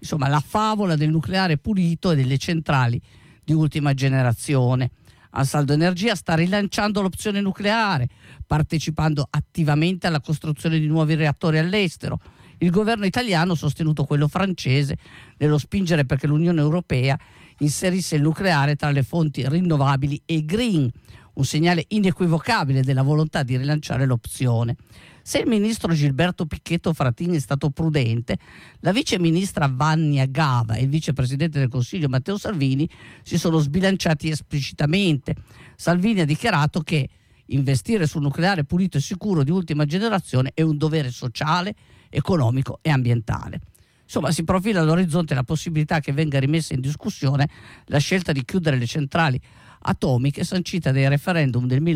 insomma la favola del nucleare pulito e delle centrali di ultima generazione. Ansaldo Energia sta rilanciando l'opzione nucleare, partecipando attivamente alla costruzione di nuovi reattori all'estero. Il governo italiano ha sostenuto quello francese nello spingere perché l'Unione Europea inserisse il nucleare tra le fonti rinnovabili e green, un segnale inequivocabile della volontà di rilanciare l'opzione. Se il ministro Gilberto Pichetto Frattini è stato prudente, la vice ministra Vannia Gava e il vicepresidente del Consiglio Matteo Salvini si sono sbilanciati esplicitamente. Salvini ha dichiarato che investire sul nucleare pulito e sicuro di ultima generazione è un dovere sociale, economico e ambientale. Insomma, si profila all'orizzonte la possibilità che venga rimessa in discussione la scelta di chiudere le centrali atomiche sancita dai referendum del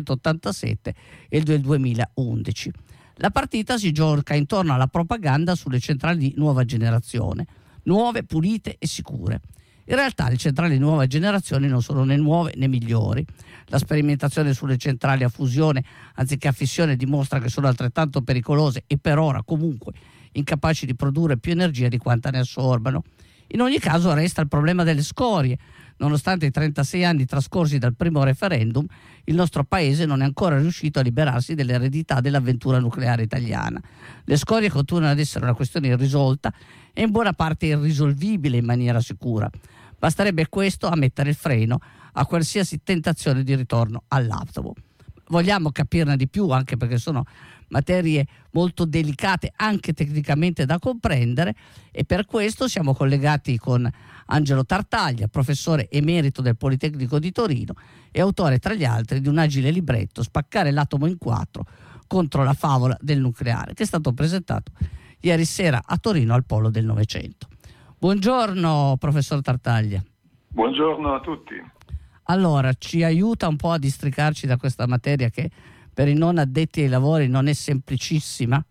1987 e del 2011. La partita si gioca intorno alla propaganda sulle centrali di nuova generazione, nuove, pulite e sicure. In realtà le centrali di nuova generazione non sono né nuove né migliori. La sperimentazione sulle centrali a fusione anziché a fissione dimostra che sono altrettanto pericolose e per ora comunque incapaci di produrre più energia di quanta ne assorbano. In ogni caso resta il problema delle scorie. Nonostante i 36 anni trascorsi dal primo referendum, il nostro paese non è ancora riuscito a liberarsi dell'eredità dell'avventura nucleare italiana. Le scorie continuano ad essere una questione irrisolta e in buona parte irrisolvibile in maniera sicura. Basterebbe questo a mettere il freno a qualsiasi tentazione di ritorno all'atomo. Vogliamo capirne di più, anche perché sono materie molto delicate, anche tecnicamente da comprendere, e per questo siamo collegati con Angelo Tartaglia, professore emerito del Politecnico di Torino e autore, tra gli altri, di un agile libretto, Spaccare l'atomo in quattro contro la favola del nucleare, che è stato presentato ieri sera a Torino al Polo del Novecento. Buongiorno, professor Tartaglia. Buongiorno a tutti. Allora, ci aiuta un po' a districarci da questa materia che per i non addetti ai lavori non è semplicissima?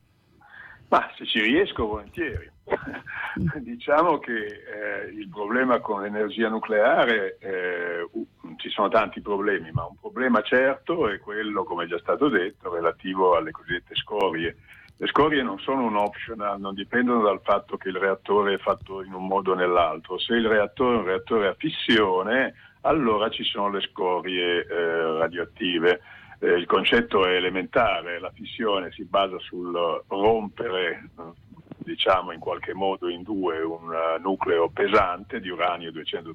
Ma se ci riesco, volentieri. Diciamo che il problema con l'energia nucleare, ci sono tanti problemi, ma un problema certo è quello, come è già stato detto, relativo alle cosiddette scorie. Le scorie non sono un optional, non dipendono dal fatto che il reattore è fatto in un modo o nell'altro. Se il reattore è un reattore a fissione, allora ci sono le scorie radioattive. Il concetto è elementare, la fissione si basa sul rompere, diciamo in qualche modo in due, un nucleo pesante di uranio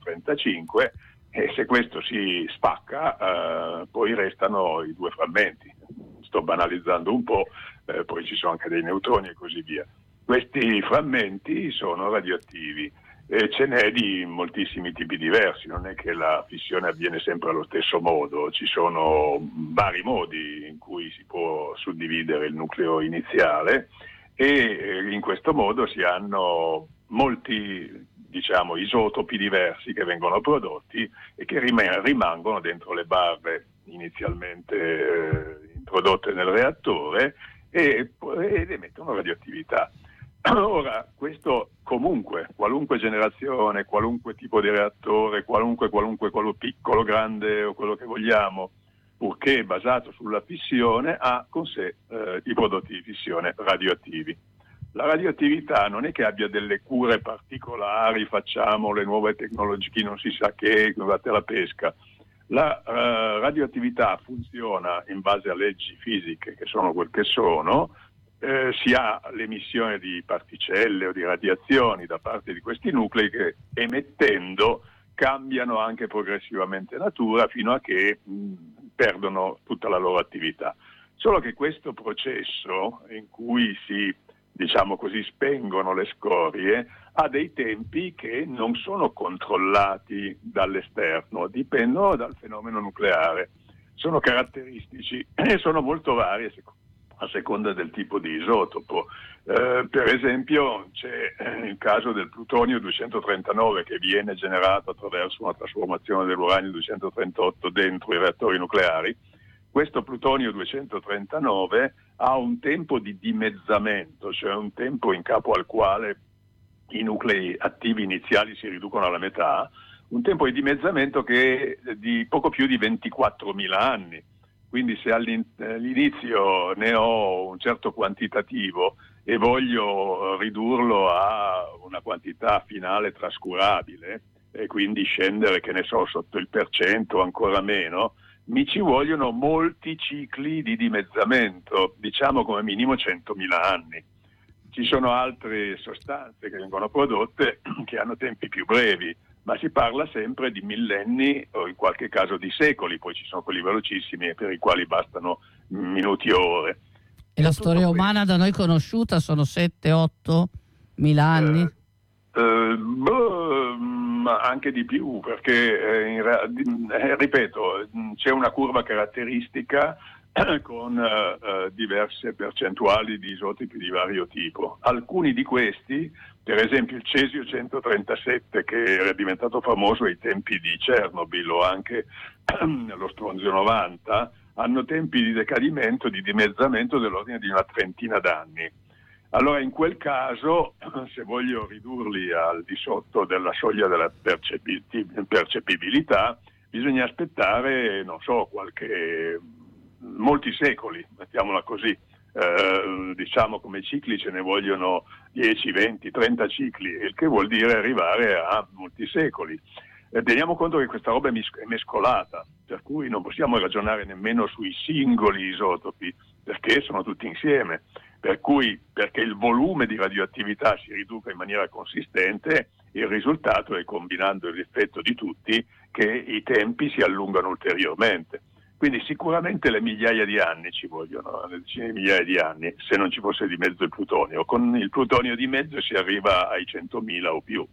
235 e se questo si spacca poi restano i due frammenti. Sto banalizzando un po', poi ci sono anche dei neutroni e così via. Questi frammenti sono radioattivi. Ce n'è di moltissimi tipi diversi, non è che la fissione avviene sempre allo stesso modo, ci sono vari modi in cui si può suddividere il nucleo iniziale e in questo modo si hanno molti, diciamo, isotopi diversi che vengono prodotti e che rimangono dentro le barre inizialmente introdotte nel reattore ed emettono radioattività. Ora, questo comunque, qualunque generazione, qualunque tipo di reattore, qualunque quello piccolo, grande o quello che vogliamo, purché basato sulla fissione, ha con sé i prodotti di fissione radioattivi. La radioattività non è che abbia delle cure particolari, facciamo le nuove tecnologie, chi non si sa che, guardate la pesca. La radioattività funziona in base a leggi fisiche che sono quel che sono. Si ha l'emissione di particelle o di radiazioni da parte di questi nuclei che emettendo cambiano anche progressivamente natura fino a che perdono tutta la loro attività. Solo che questo processo in cui si, diciamo così, spengono le scorie ha dei tempi che non sono controllati dall'esterno, dipendono dal fenomeno nucleare. Sono caratteristici e sono molto vari a seconda del tipo di isotopo. Per esempio c'è il caso del plutonio 239 che viene generato attraverso una trasformazione dell'uranio 238 dentro i reattori nucleari. Questo plutonio 239 ha un tempo di dimezzamento, cioè un tempo in capo al quale i nuclei attivi iniziali si riducono alla metà, un tempo di dimezzamento che è di poco più di 24.000 anni. Quindi se all'inizio ne ho un certo quantitativo e voglio ridurlo a una quantità finale trascurabile e quindi scendere, che ne so, sotto il % o ancora meno, mi ci vogliono molti cicli di dimezzamento, diciamo come minimo 100.000 anni. Ci sono altre sostanze che vengono prodotte che hanno tempi più brevi, ma si parla sempre di millenni o in qualche caso di secoli, poi ci sono quelli velocissimi per i quali bastano minuti o ore. E la storia umana da noi conosciuta sono 7-8 mila anni? Ma anche di più, perché ripeto, c'è una curva caratteristica con diverse percentuali di isotopi di vario tipo. Alcuni di questi, per esempio il cesio 137, che era diventato famoso ai tempi di Chernobyl, o anche lo stronzio 90, hanno tempi di decadimento, di dimezzamento dell'ordine di una trentina d'anni. Allora in quel caso, se voglio ridurli al di sotto della soglia della percepibilità, bisogna aspettare, non so, molti secoli, mettiamola così. Diciamo come cicli ce ne vogliono 10, 20, 30 cicli, il che vuol dire arrivare a molti secoli. Teniamo conto che questa roba è mescolata, per cui non possiamo ragionare nemmeno sui singoli isotopi, perché sono tutti insieme. Per cui, perché il volume di radioattività si riduca in maniera consistente, il risultato è, combinando l'effetto di tutti, che i tempi si allungano ulteriormente. Quindi sicuramente le migliaia di anni ci vogliono, le decine di migliaia di anni, se non ci fosse di mezzo il plutonio. Con il plutonio di mezzo si arriva ai 100.000 o più.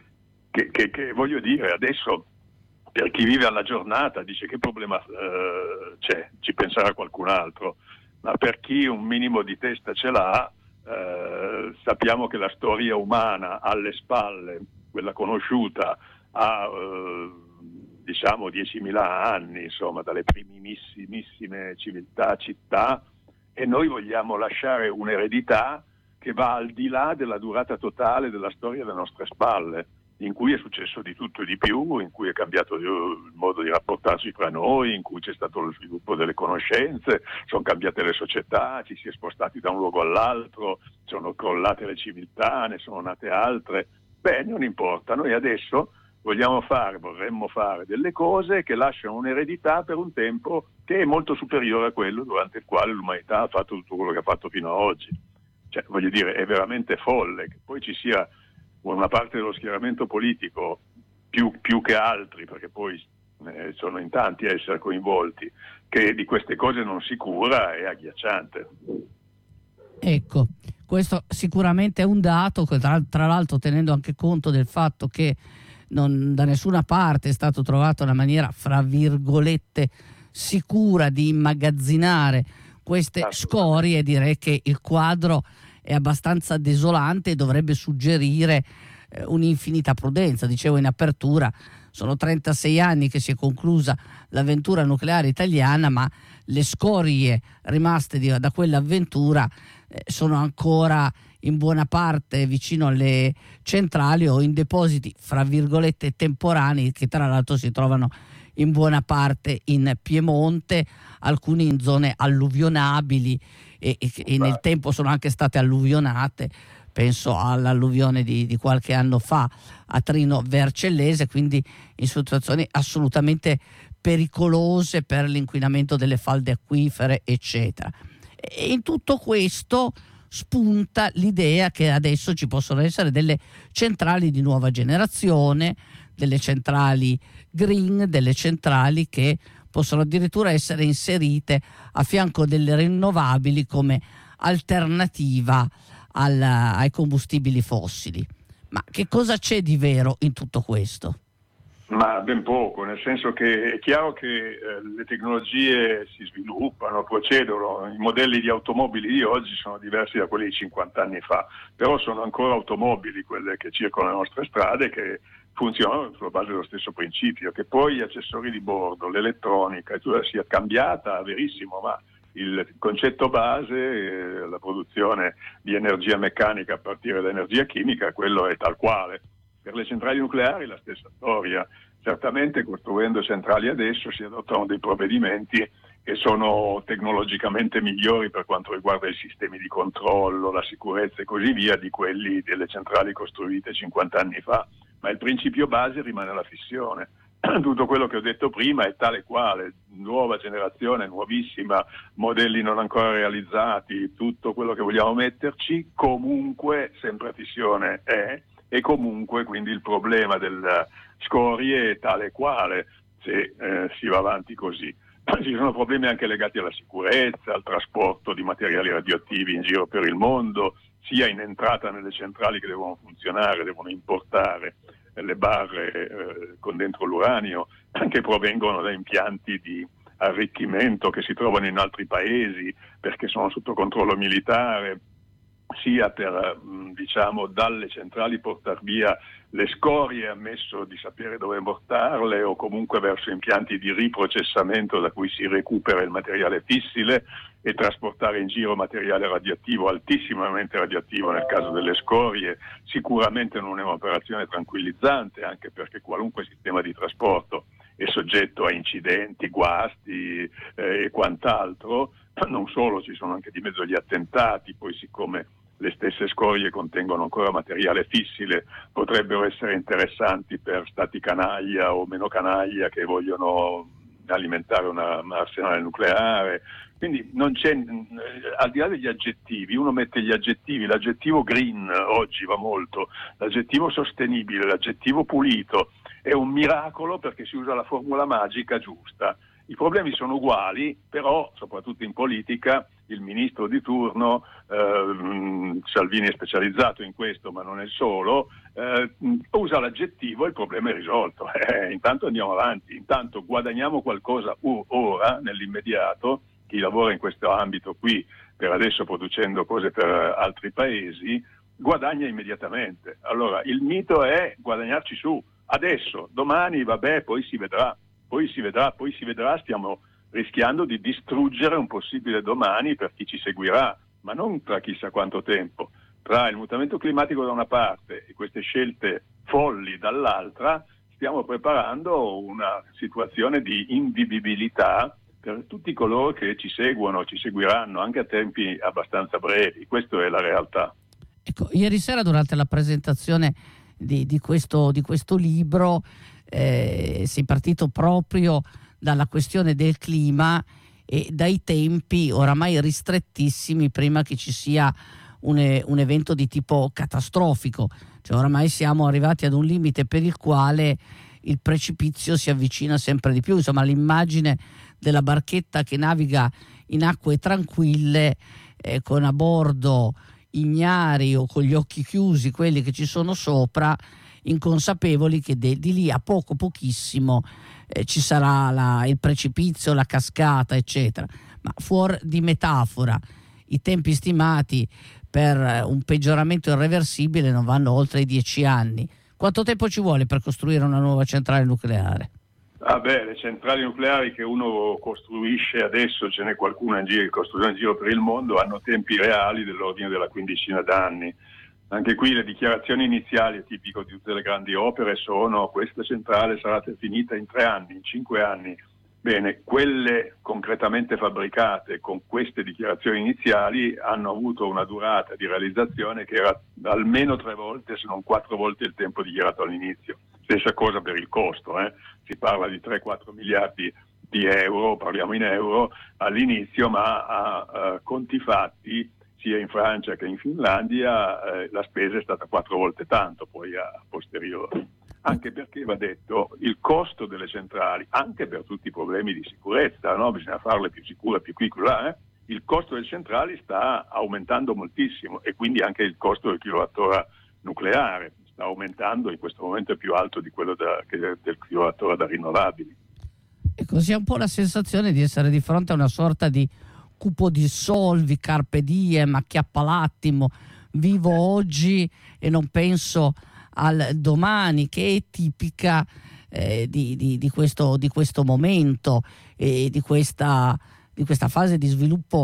Che voglio dire, adesso per chi vive alla giornata dice che problema c'è, ci penserà qualcun altro, ma per chi un minimo di testa ce l'ha, sappiamo che la storia umana alle spalle, quella conosciuta, ha diciamo 10.000 anni, insomma, dalle primissimissime città, e noi vogliamo lasciare un'eredità che va al di là della durata totale della storia alle nostre spalle, in cui è successo di tutto e di più, in cui è cambiato il modo di rapportarsi fra noi, in cui c'è stato lo sviluppo delle conoscenze, sono cambiate le società, ci si è spostati da un luogo all'altro, sono crollate le civiltà, ne sono nate altre. Beh, non importa, noi adesso vorremmo fare delle cose che lasciano un'eredità per un tempo che è molto superiore a quello durante il quale l'umanità ha fatto tutto quello che ha fatto fino ad oggi. Cioè, voglio dire, è veramente folle che poi ci sia una parte dello schieramento politico più che altri, perché poi sono in tanti a essere coinvolti, che di queste cose non si cura, è agghiacciante. Ecco, questo sicuramente è un dato, tra l'altro tenendo anche conto del fatto che non da nessuna parte è stato trovato una maniera, fra virgolette, sicura di immagazzinare queste scorie. Direi che il quadro è abbastanza desolante e dovrebbe suggerire un'infinita prudenza. Dicevo in apertura, sono 36 anni che si è conclusa l'avventura nucleare italiana, ma le scorie rimaste da quell'avventura sono ancora in buona parte vicino alle centrali o in depositi, fra virgolette, temporanei, che tra l'altro si trovano in buona parte in Piemonte, alcuni in zone alluvionabili e nel tempo sono anche state alluvionate. Penso all'alluvione di qualche anno fa a Trino Vercellese, quindi in situazioni assolutamente pericolose per l'inquinamento delle falde acquifere, eccetera. E in tutto questo spunta l'idea che adesso ci possono essere delle centrali di nuova generazione, delle centrali green, delle centrali che possono addirittura essere inserite a fianco delle rinnovabili come alternativa ai combustibili fossili. Ma che cosa c'è di vero in tutto questo? Ma ben poco, nel senso che è chiaro che le tecnologie si sviluppano, procedono, i modelli di automobili di oggi sono diversi da quelli di 50 anni fa, però sono ancora automobili quelle che circolano le nostre strade, che funzionano sulla base dello stesso principio, che poi gli accessori di bordo, l'elettronica, sia cambiata, verissimo, ma il concetto base, la produzione di energia meccanica a partire da energia chimica, quello è tal quale. Per le centrali nucleari la stessa storia. Certamente costruendo centrali adesso si adottano dei provvedimenti che sono tecnologicamente migliori per quanto riguarda i sistemi di controllo, la sicurezza e così via di quelli delle centrali costruite 50 anni fa, ma il principio base rimane la fissione. Tutto quello che ho detto prima è tale quale, nuova generazione, nuovissima, modelli non ancora realizzati, tutto quello che vogliamo metterci, comunque sempre fissione è, e comunque quindi il problema delle scorie è tale quale se si va avanti così. Ci sono problemi anche legati alla sicurezza, al trasporto di materiali radioattivi in giro per il mondo, sia in entrata nelle centrali che devono funzionare, devono importare le barre con dentro l'uranio, che provengono da impianti di arricchimento che si trovano in altri paesi perché sono sotto controllo militare, sia per dalle centrali portar via le scorie, ammesso di sapere dove portarle, o comunque verso impianti di riprocessamento da cui si recupera il materiale fissile e trasportare in giro materiale radioattivo, altissimamente radioattivo nel caso delle scorie. Sicuramente non è un'operazione tranquillizzante, anche perché qualunque sistema di trasporto è soggetto a incidenti, guasti e quant'altro. Non solo, ci sono anche di mezzo gli attentati, poi siccome le stesse scorie contengono ancora materiale fissile, potrebbero essere interessanti per stati canaglia o meno canaglia che vogliono alimentare un arsenale nucleare. Quindi non c'è, al di là degli aggettivi, uno mette gli aggettivi, l'aggettivo green oggi va molto, l'aggettivo sostenibile, l'aggettivo pulito, è un miracolo perché si usa la formula magica giusta. I problemi sono uguali, però soprattutto in politica il ministro di turno, Salvini è specializzato in questo ma non è solo, usa l'aggettivo e il problema è risolto. Intanto andiamo avanti, intanto guadagniamo qualcosa ora, nell'immediato. Chi lavora in questo ambito qui, per adesso producendo cose per altri paesi, guadagna immediatamente. Allora il mito è guadagnarci su, adesso, domani vabbè, poi si vedrà, stiamo rischiando di distruggere un possibile domani per chi ci seguirà, ma non tra chissà quanto tempo. Tra il mutamento climatico da una parte e queste scelte folli dall'altra, stiamo preparando una situazione di invivibilità per tutti coloro che ci seguono, ci seguiranno anche a tempi abbastanza brevi. Questa è la realtà. Ecco, ieri sera durante la presentazione di questo libro sei partito proprio dalla questione del clima e dai tempi oramai ristrettissimi prima che ci sia un evento di tipo catastrofico. Cioè oramai siamo arrivati ad un limite per il quale il precipizio si avvicina sempre di più. Insomma, l'immagine della barchetta che naviga in acque tranquille con a bordo ignari o con gli occhi chiusi quelli che ci sono sopra, inconsapevoli che di lì a pochissimo ci sarà il precipizio, la cascata, eccetera. Ma fuori di metafora, i tempi stimati per un peggioramento irreversibile non vanno oltre i 10 anni. Quanto tempo ci vuole per costruire una nuova centrale nucleare? Le centrali nucleari che uno costruisce adesso, ce n'è qualcuna in giro, costruita in giro per il mondo, hanno tempi reali dell'ordine della quindicina d'anni. Anche qui le dichiarazioni iniziali, tipico di tutte le grandi opere, sono: questa centrale sarà finita in 3 anni, in 5 anni. Bene, quelle concretamente fabbricate con queste dichiarazioni iniziali hanno avuto una durata di realizzazione che era almeno 3 volte, se non 4 volte il tempo dichiarato all'inizio. Stessa cosa per il costo, si parla di 3-4 miliardi di euro, parliamo in euro, all'inizio, ma a conti fatti, sia in Francia che in Finlandia, la spesa è stata 4 volte tanto, poi a posteriori. Anche perché, va detto, il costo delle centrali, anche per tutti i problemi di sicurezza, no? Bisogna farle più sicure, più qui, più là, il costo delle centrali sta aumentando moltissimo, e quindi anche il costo del kilowattora nucleare sta aumentando, in questo momento è più alto di quello del kilowattora da rinnovabili. E così ha un po' la sensazione di essere di fronte a una sorta di cupo di solvi, carpe diem, acchiappa l'attimo, vivo oggi e non penso al domani, che è tipica di questo momento e di questa fase di sviluppo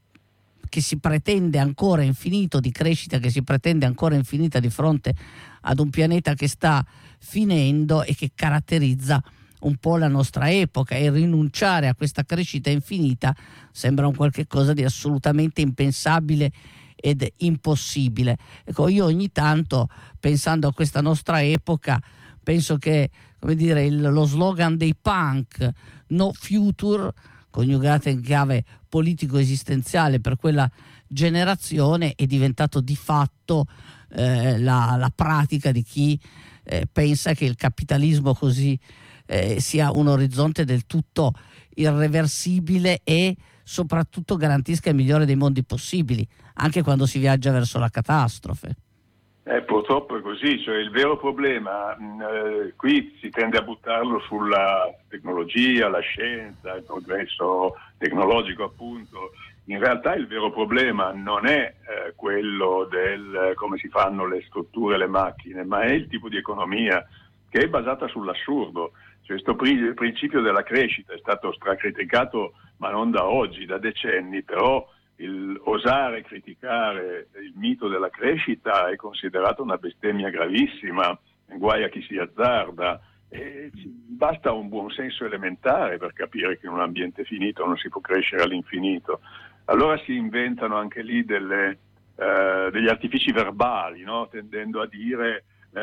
che si pretende ancora infinito, di crescita che si pretende ancora infinita di fronte ad un pianeta che sta finendo e che caratterizza un po' la nostra epoca, e rinunciare a questa crescita infinita sembra un qualche cosa di assolutamente impensabile ed impossibile. Ecco, io ogni tanto, pensando a questa nostra epoca, penso che, come dire, lo slogan dei punk, no future, coniugato in chiave politico-esistenziale per quella generazione, è diventato di fatto la pratica di chi pensa che il capitalismo così sia un orizzonte del tutto irreversibile e soprattutto garantisca il migliore dei mondi possibili, anche quando si viaggia verso la catastrofe. Purtroppo è così, cioè il vero problema qui si tende a buttarlo sulla tecnologia, la scienza, il progresso tecnologico appunto. In realtà il vero problema non è quello del come si fanno le strutture, le macchine, ma è il tipo di economia che è basata sull'assurdo. Cioè, questo principio della crescita è stato stracriticato, ma non da oggi, da decenni, però il osare criticare il mito della crescita è considerato una bestemmia gravissima, guai a chi si azzarda. E basta un buon senso elementare per capire che in un ambiente finito non si può crescere all'infinito. Allora si inventano anche lì degli artifici verbali, no? Tendendo a dire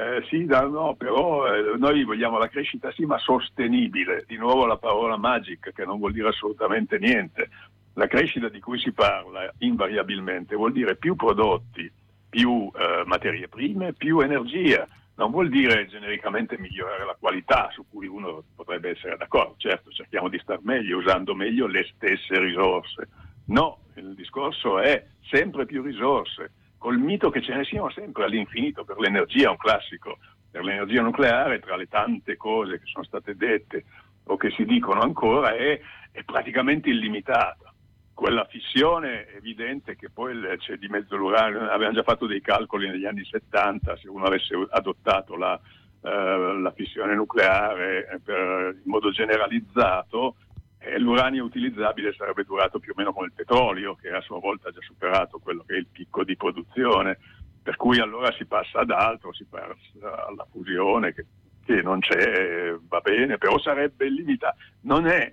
però noi vogliamo la crescita sì, ma sostenibile. Di nuovo la parola magic, che non vuol dire assolutamente niente. La crescita di cui si parla invariabilmente vuol dire più prodotti, più materie prime, più energia. Non vuol dire genericamente migliorare la qualità, su cui uno potrebbe essere d'accordo. Certo, cerchiamo di star meglio, usando meglio le stesse risorse. No, il discorso è sempre più risorse, col mito che ce ne siano sempre all'infinito. Per l'energia, un classico, per l'energia nucleare, tra le tante cose che sono state dette o che si dicono ancora, è praticamente illimitata. Quella fissione evidente che poi c'è di mezzo l'uranio, avevamo già fatto dei calcoli negli anni 70, se uno avesse adottato la fissione nucleare in modo generalizzato, l'uranio utilizzabile sarebbe durato più o meno come il petrolio, che a sua volta ha già superato quello che è il picco di produzione, per cui allora si passa ad altro, si passa alla fusione che non c'è, va bene, però sarebbe illimitato. Non è,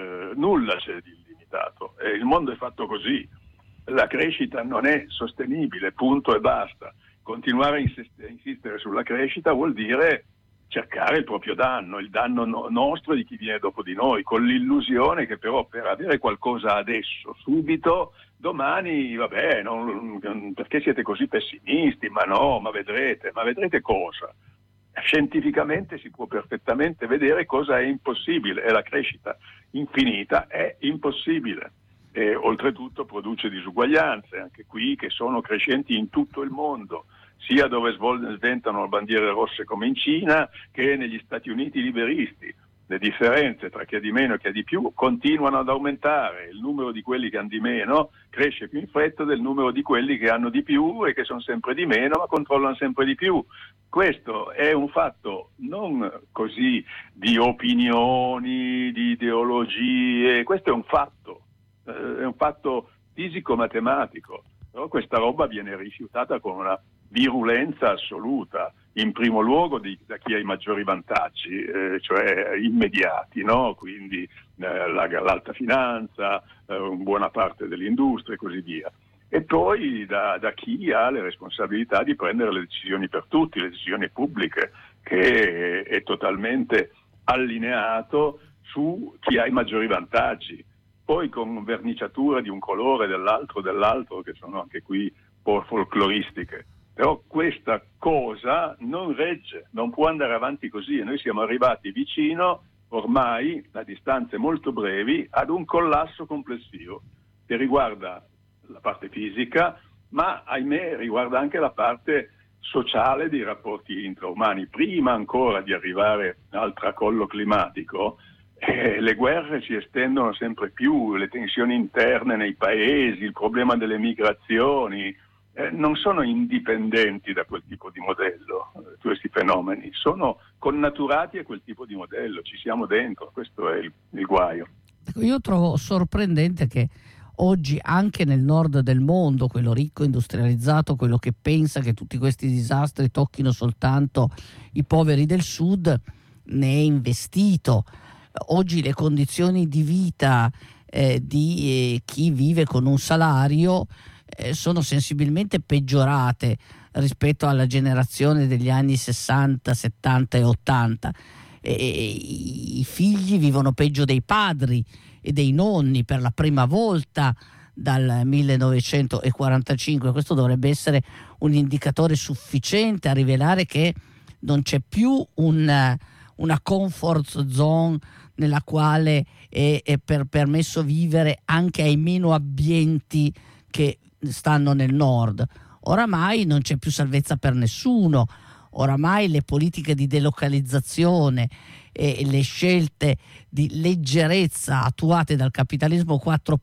nulla c'è di illimitato, il mondo è fatto così, la crescita non è sostenibile, punto e basta. Continuare a insistere sulla crescita vuol dire cercare il proprio danno, il danno nostro e di chi viene dopo di noi, con l'illusione che però per avere qualcosa adesso, subito, domani, vabbè, perché siete così pessimisti? Ma no, ma vedrete cosa? Scientificamente si può perfettamente vedere cosa è impossibile, e la crescita infinita è impossibile. E oltretutto produce disuguaglianze, anche qui, che sono crescenti in tutto il mondo, sia dove sventano bandiere rosse come in Cina, che negli Stati Uniti liberisti. Le differenze tra chi ha di meno e chi ha di più continuano ad aumentare. Il numero di quelli che hanno di meno cresce più in fretta del numero di quelli che hanno di più e che sono sempre di meno, ma controllano sempre di più. Questo è un fatto non così di opinioni, di ideologie, questo è un fatto fisico-matematico. Però questa roba viene rifiutata con una virulenza assoluta, in primo luogo da chi ha i maggiori vantaggi, cioè immediati, no? Quindi l'alta finanza, buona parte dell'industria e così via. E poi da chi ha le responsabilità di prendere le decisioni per tutti, le decisioni pubbliche, che è totalmente allineato su chi ha i maggiori vantaggi. Poi con verniciature di un colore, dell'altro, che sono anche qui un po' folcloristiche. Però questa cosa non regge, non può andare avanti così, e noi siamo arrivati vicino, ormai a distanze molto brevi, ad un collasso complessivo che riguarda la parte fisica, ma ahimè riguarda anche la parte sociale dei rapporti intraumani. Prima ancora di arrivare al tracollo climatico, le guerre si estendono sempre più, le tensioni interne nei paesi, il problema delle migrazioni, non sono indipendenti da quel tipo di modello, questi fenomeni, sono connaturati a quel tipo di modello, ci siamo dentro, questo è il guaio. Io trovo sorprendente che oggi anche nel nord del mondo, quello ricco, industrializzato, quello che pensa che tutti questi disastri tocchino soltanto i poveri del sud, ne è investito. Oggi le condizioni di vita di chi vive con un salario sono sensibilmente peggiorate rispetto alla generazione degli anni 60, 70 e 80. I figli vivono peggio dei padri e dei nonni per la prima volta dal 1945. Questo dovrebbe essere un indicatore sufficiente a rivelare che non c'è più una comfort zone nella quale è permesso vivere anche ai meno abbienti che stanno nel nord. Oramai non c'è più salvezza per nessuno, oramai le politiche di delocalizzazione e le scelte di leggerezza attuate dal capitalismo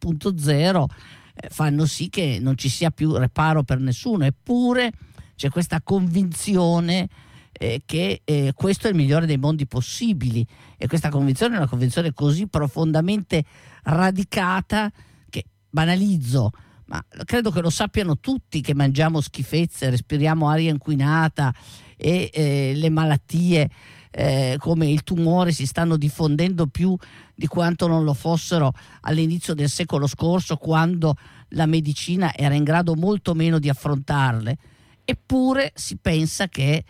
4.0 fanno sì che non ci sia più reparo per nessuno. Eppure c'è questa convinzione che questo è il migliore dei mondi possibili, e questa convinzione è una convinzione così profondamente radicata che, banalizzo, ma credo che lo sappiano tutti che mangiamo schifezze, respiriamo aria inquinata e le malattie come il tumore si stanno diffondendo più di quanto non lo fossero all'inizio del secolo scorso, quando la medicina era in grado molto meno di affrontarle. Eppure si pensa che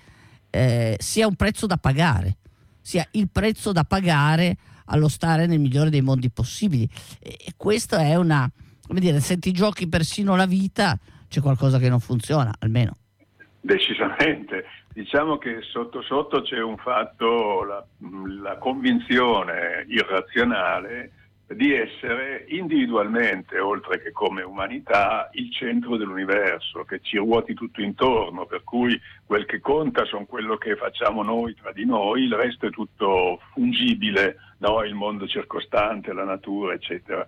sia un prezzo da pagare, sia il prezzo da pagare allo stare nel migliore dei mondi possibili, e questo è una, come dire, se ti giochi persino la vita c'è qualcosa che non funziona, almeno. Decisamente, diciamo che sotto sotto c'è un fatto, la convinzione irrazionale di essere individualmente, oltre che come umanità, il centro dell'universo, che ci ruoti tutto intorno, per cui quel che conta sono quello che facciamo noi tra di noi, il resto è tutto fungibile, no? Il mondo circostante, la natura, eccetera.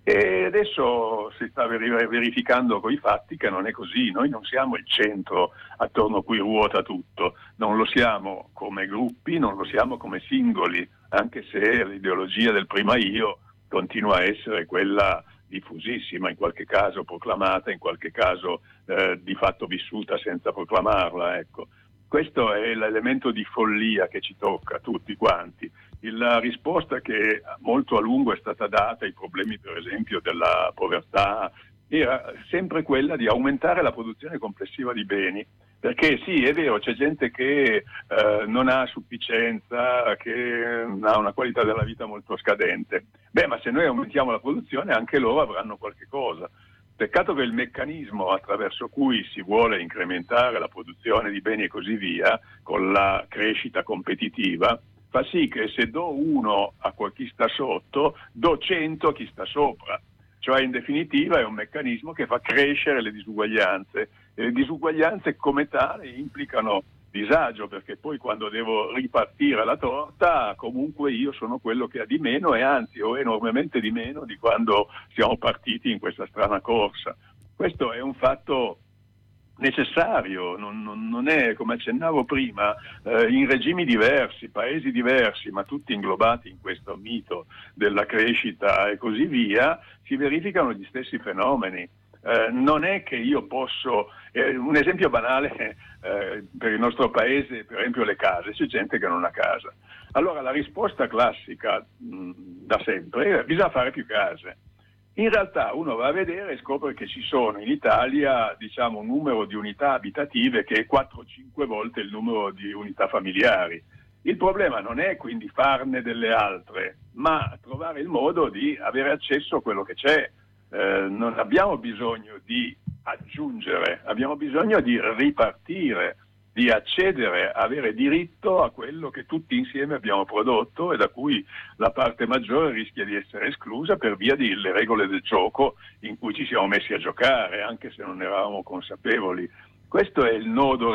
E adesso si sta verificando coi fatti che non è così. Noi non siamo il centro attorno a cui ruota tutto, non lo siamo come gruppi, non lo siamo come singoli, anche se l'ideologia del prima io continua a essere quella diffusissima, in qualche caso proclamata, in qualche caso di fatto vissuta senza proclamarla, ecco. Questo è l'elemento di follia che ci tocca tutti quanti. La risposta che molto a lungo è stata data ai problemi, per esempio, della povertà era sempre quella di aumentare la produzione complessiva di beni, perché sì, è vero, c'è gente che non ha sufficienza, che ha una qualità della vita molto scadente. Beh, ma se noi aumentiamo la produzione anche loro avranno qualche cosa. Peccato che il meccanismo attraverso cui si vuole incrementare la produzione di beni e così via, con la crescita competitiva, fa sì che se do 1 a chi sta sotto, do 100 a chi sta sopra. Cioè, in definitiva, è un meccanismo che fa crescere le disuguaglianze, e le disuguaglianze come tale implicano disagio, perché poi quando devo ripartire la torta comunque io sono quello che ha di meno, e anzi ho enormemente di meno di quando siamo partiti in questa strana corsa. Questo è un fatto necessario, non è, come accennavo prima, in regimi diversi, paesi diversi, ma tutti inglobati in questo mito della crescita e così via, si verificano gli stessi fenomeni. Non è che io posso, un esempio banale per il nostro paese, per esempio le case, c'è gente che non ha casa. Allora la risposta classica da sempre è: bisogna fare più case. In realtà uno va a vedere e scopre che ci sono in Italia, diciamo, un numero di unità abitative che è 4-5 volte il numero di unità familiari. Il problema non è quindi farne delle altre, ma trovare il modo di avere accesso a quello che c'è. Non abbiamo bisogno di aggiungere, abbiamo bisogno di ripartire, di accedere, avere diritto a quello che tutti insieme abbiamo prodotto e da cui la parte maggiore rischia di essere esclusa per via delle regole del gioco in cui ci siamo messi a giocare, anche se non eravamo consapevoli. Questo è il nodo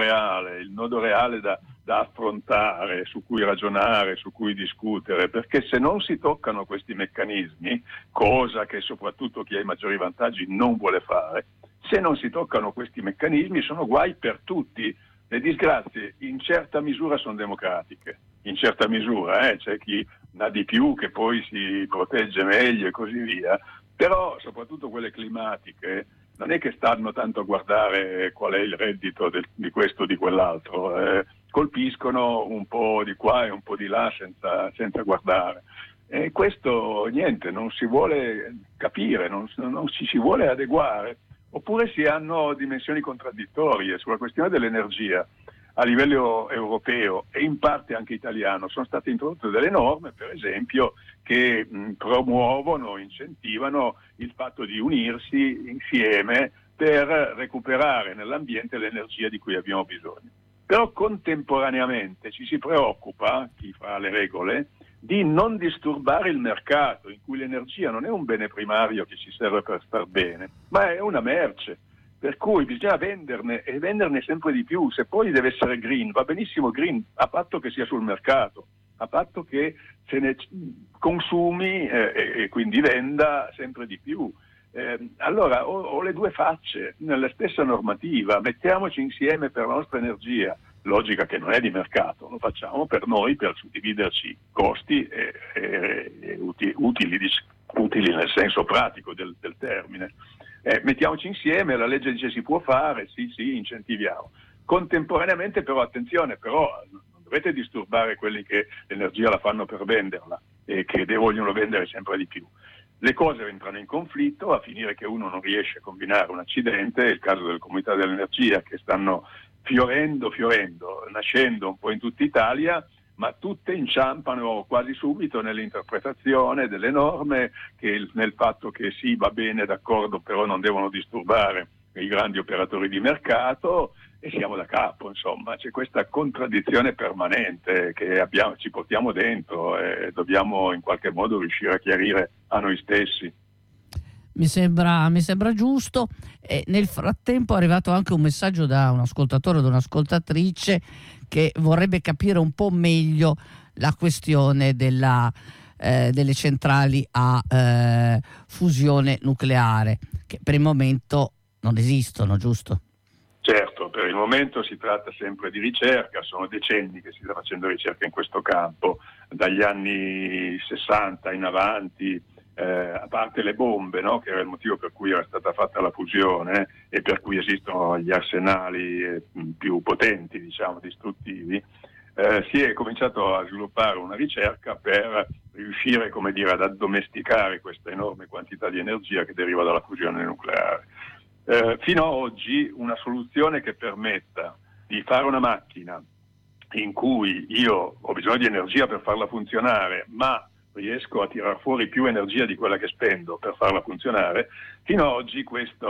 reale da affrontare, su cui ragionare, su cui discutere, perché se non si toccano questi meccanismi, cosa che soprattutto chi ha i maggiori vantaggi non vuole fare, se non si toccano questi meccanismi sono guai per tutti. Le disgrazie in certa misura sono democratiche, in certa misura, c'è chi ne ha di più che poi si protegge meglio e così via, però soprattutto quelle climatiche non è che stanno tanto a guardare qual è il reddito di questo o di quell'altro, colpiscono un po' di qua e un po' di là senza guardare. E questo niente, non si vuole capire, non ci si vuole adeguare, oppure si hanno dimensioni contraddittorie. Sulla questione dell'energia a livello europeo e in parte anche italiano sono state introdotte delle norme, per esempio, che promuovono, incentivano il fatto di unirsi insieme per recuperare nell'ambiente l'energia di cui abbiamo bisogno. Però contemporaneamente ci si preoccupa, chi fa le regole, di non disturbare il mercato, in cui l'energia non è un bene primario che ci serve per star bene, ma è una merce, per cui bisogna venderne e venderne sempre di più. Se poi deve essere green, va benissimo green, a patto che sia sul mercato, a patto che se ne consumi e quindi venda sempre di più. Allora ho le due facce nella stessa normativa, mettiamoci insieme per la nostra energia, logica che non è di mercato, lo facciamo per noi, per suddividerci costi e utili nel senso pratico del termine. Mettiamoci insieme, la legge dice si può fare, sì, incentiviamo. Contemporaneamente però attenzione, però non dovete disturbare quelli che l'energia la fanno per venderla e che vogliono vendere sempre di più. Le cose entrano in conflitto, a finire che uno non riesce a combinare un accidente. È il caso delle comunità dell'energia che stanno fiorendo, nascendo un po' in tutta Italia, ma tutte inciampano quasi subito nell'interpretazione delle norme, nel fatto che sì, va bene, d'accordo, però non devono disturbare i grandi operatori di mercato, e siamo da capo, insomma. C'è questa contraddizione permanente che ci portiamo dentro e dobbiamo in qualche modo riuscire a chiarire a noi stessi. Mi sembra giusto. Nel frattempo è arrivato anche un messaggio da un ascoltatore o da un'ascoltatrice che vorrebbe capire un po' meglio la questione delle centrali a fusione nucleare, che per il momento non esistono, giusto? Certo, per il momento si tratta sempre di ricerca, sono decenni che si sta facendo ricerca in questo campo, dagli anni 60 in avanti, a parte le bombe, no? Che era il motivo per cui era stata fatta la fusione e per cui esistono gli arsenali più potenti, diciamo, distruttivi, si è cominciato a sviluppare una ricerca per riuscire, come dire, ad addomesticare questa enorme quantità di energia che deriva dalla fusione nucleare. Fino ad oggi una soluzione che permetta di fare una macchina in cui io ho bisogno di energia per farla funzionare, ma riesco a tirar fuori più energia di quella che spendo per farla funzionare, fino ad oggi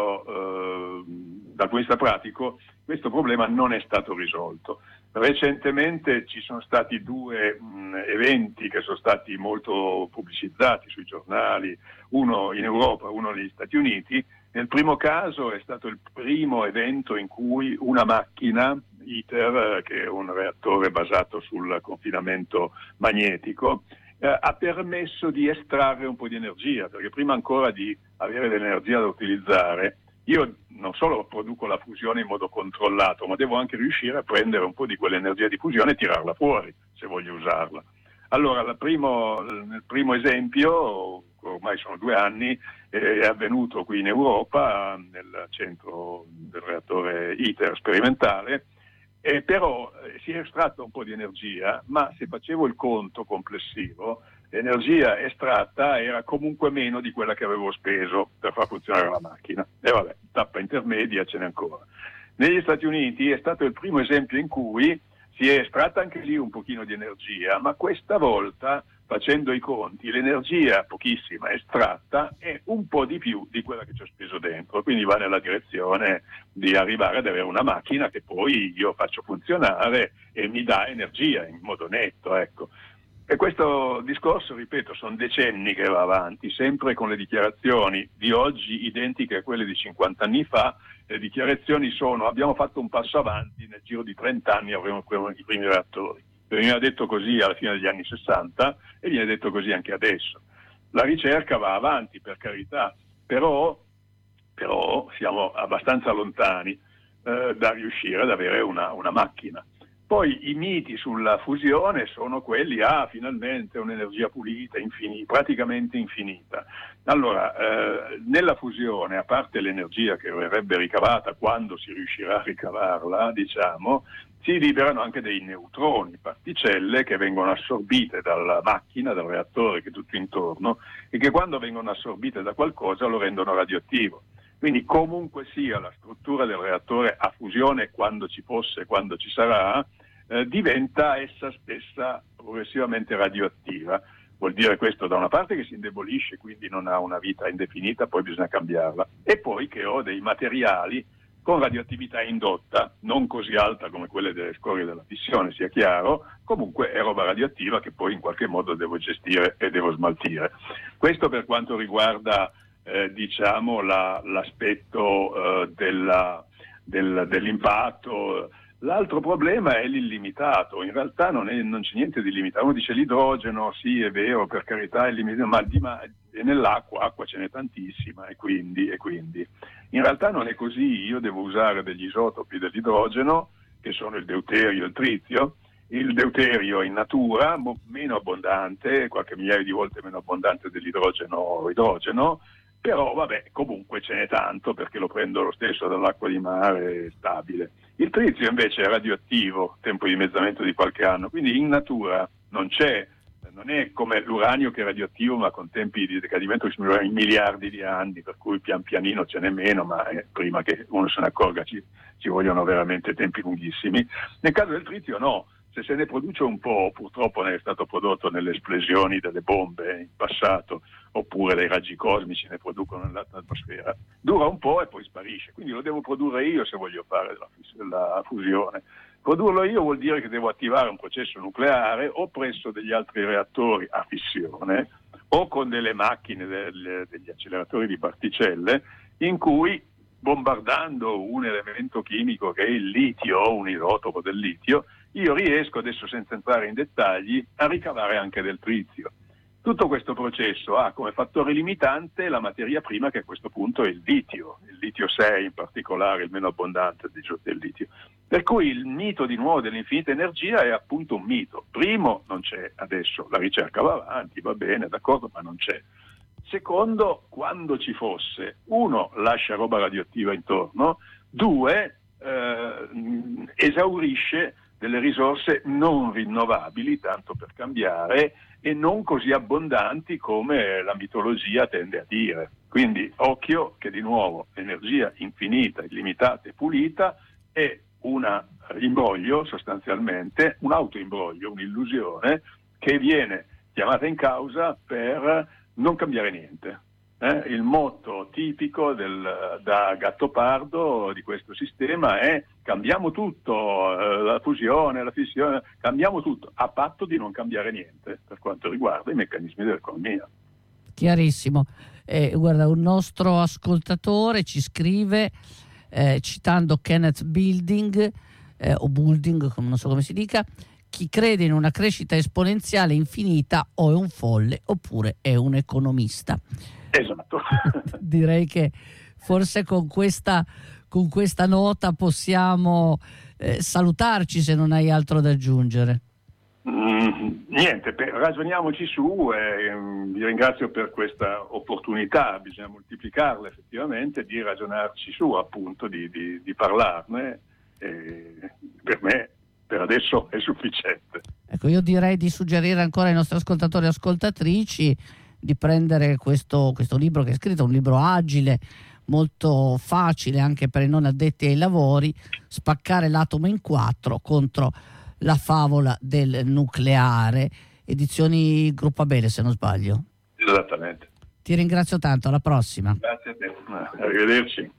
dal punto di vista pratico questo problema non è stato risolto. Recentemente ci sono stati due eventi che sono stati molto pubblicizzati sui giornali, uno in Europa, uno negli Stati Uniti. Nel primo caso è stato il primo evento in cui una macchina ITER, che è un reattore basato sul confinamento magnetico, ha permesso di estrarre un po' di energia, perché prima ancora di avere dell'energia da utilizzare, io non solo produco la fusione in modo controllato, ma devo anche riuscire a prendere un po' di quell'energia di fusione e tirarla fuori, se voglio usarla. Allora, nel primo esempio, ormai sono 2 anni, è avvenuto qui in Europa, nel centro del reattore ITER sperimentale, però si è estratta un po' di energia, ma se facevo il conto complessivo, l'energia estratta era comunque meno di quella che avevo speso per far funzionare la macchina. E vabbè, tappa intermedia ce n'è ancora. Negli Stati Uniti è stato il primo esempio in cui si è estratta anche lì un pochino di energia, ma questa volta, facendo i conti, l'energia pochissima estratta è un po' di più di quella che ci ho speso dentro, quindi va nella direzione di arrivare ad avere una macchina che poi io faccio funzionare e mi dà energia in modo netto, ecco. E questo discorso, ripeto, sono decenni che va avanti, sempre con le dichiarazioni di oggi identiche a quelle di 50 anni fa. Le dichiarazioni sono: abbiamo fatto un passo avanti, nel giro di 30 anni avremo i primi reattori. Veniva detto così alla fine degli anni 60 e viene detto così anche adesso. La ricerca va avanti, per carità, però siamo abbastanza lontani da riuscire ad avere una macchina. Poi i miti sulla fusione sono quelli, finalmente un'energia pulita, praticamente infinita. Allora, nella fusione, a parte l'energia che verrebbe ricavata quando si riuscirà a ricavarla, diciamo, si liberano anche dei neutroni, particelle che vengono assorbite dalla macchina, dal reattore che è tutto intorno, e che quando vengono assorbite da qualcosa lo rendono radioattivo. Quindi comunque sia la struttura del reattore a fusione, quando ci fosse, quando ci sarà, diventa essa stessa progressivamente radioattiva. Vuol dire questo da una parte che si indebolisce, quindi non ha una vita indefinita, poi bisogna cambiarla, e poi che ho dei materiali con radioattività indotta, non così alta come quelle delle scorie della fissione, sia chiaro, comunque è roba radioattiva che poi in qualche modo devo gestire e devo smaltire. Questo per quanto riguarda diciamo l'aspetto dell'impatto. L'altro problema è l'illimitato. In realtà non c'è niente di illimitato. Uno dice l'idrogeno, sì, è vero, per carità è limitato, ma nell'acqua ce n'è tantissima e quindi in realtà non è così. Io devo usare degli isotopi dell'idrogeno che sono il deuterio e il trizio. Il deuterio in natura meno abbondante, qualche migliaio di volte meno abbondante dell'idrogeno, però vabbè, comunque ce n'è tanto perché lo prendo lo stesso dall'acqua di mare, è stabile. Il trizio invece è radioattivo, tempo di dimezzamento di qualche anno, quindi in natura non è come l'uranio che è radioattivo ma con tempi di decadimento che si misurano in miliardi di anni, per cui pian pianino ce n'è meno, ma prima che uno se ne accorga ci vogliono veramente tempi lunghissimi. Nel caso del trizio no. Se se ne produce un po', purtroppo ne è stato prodotto nelle esplosioni delle bombe in passato, oppure dai raggi cosmici ne producono nell'atmosfera, dura un po' e poi sparisce, quindi lo devo produrre io se voglio fare la fusione. Produrlo io vuol dire che devo attivare un processo nucleare o presso degli altri reattori a fissione o con delle macchine, degli acceleratori di particelle, in cui bombardando un elemento chimico che è il litio, un isotopo del litio, io riesco, adesso senza entrare in dettagli, a ricavare anche del trizio. Tutto questo processo ha come fattore limitante la materia prima, che a questo punto è il litio 6 in particolare, il meno abbondante del litio. Per cui il mito di nuovo dell'infinita energia è appunto un mito. Primo, non c'è adesso, la ricerca va avanti, va bene, d'accordo, ma non c'è. Secondo, quando ci fosse, uno, lascia roba radioattiva intorno, due, esaurisce delle risorse non rinnovabili, tanto per cambiare, e non così abbondanti come la mitologia tende a dire. Quindi occhio che di nuovo l'energia infinita, illimitata e pulita è un imbroglio sostanzialmente, un autoimbroglio, un'illusione che viene chiamata in causa per non cambiare niente. Il motto tipico da Gattopardo di questo sistema è: cambiamo tutto, la fusione, la fissione, cambiamo tutto, a patto di non cambiare niente per quanto riguarda i meccanismi dell'economia. Chiarissimo. Guarda, un nostro ascoltatore ci scrive, citando Kenneth Boulding, o Boulding, non so come si dica: chi crede in una crescita esponenziale infinita o è un folle oppure è un economista. Esatto. Direi che forse con questa nota possiamo salutarci, se non hai altro da aggiungere. Niente, ragioniamoci su, vi ringrazio per questa opportunità, bisogna moltiplicarla effettivamente, di ragionarci su, appunto, di parlarne, per me per adesso è sufficiente. Ecco, io direi di suggerire ancora ai nostri ascoltatori e ascoltatrici di prendere questo libro che è scritto, un libro agile, molto facile anche per i non addetti ai lavori, Spaccare l'atomo in quattro contro la favola del nucleare, edizioni Gruppo Abele, se non sbaglio. Esattamente. Ti ringrazio tanto, alla prossima. Grazie a te, arrivederci.